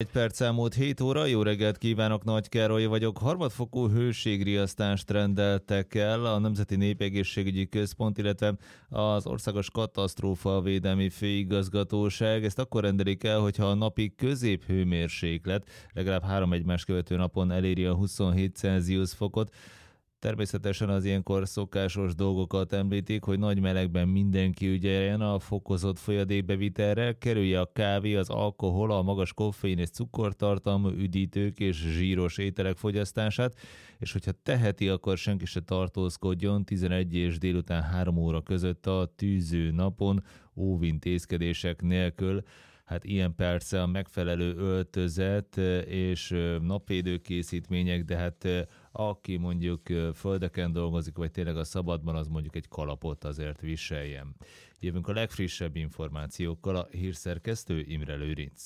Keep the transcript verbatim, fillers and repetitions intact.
Egy perc elmúlt hét óra, jó reggelt kívánok, Nagy Károly vagyok. Harmadfokú hőségriasztást rendeltek el a Nemzeti Népegészségügyi Központ, illetve az Országos Katasztrófa Védelmi Főigazgatóság. Ezt akkor rendelik el, hogyha a napi középhőmérséklet legalább három egymást követő napon eléri a huszonhét Celsius fokot. Természetesen az ilyenkor szokásos dolgokat említik, hogy nagy melegben mindenki ügyeljen a fokozott folyadékbevitelre, kerülje a kávé, az alkohol, a magas koffein és cukortartalmú üdítők és zsíros ételek fogyasztását, és hogyha teheti, akkor senki se tartózkodjon tizenegy és délután három óra között a tűző napon óvintézkedések nélkül. Hát ilyen persze a megfelelő öltözet és napvédő készítmények, de hát aki mondjuk földeken dolgozik, vagy tényleg a szabadban, az mondjuk egy kalapot azért viseljen. Jövünk a legfrissebb információkkal, a hírszerkesztő Imre Lőrinc.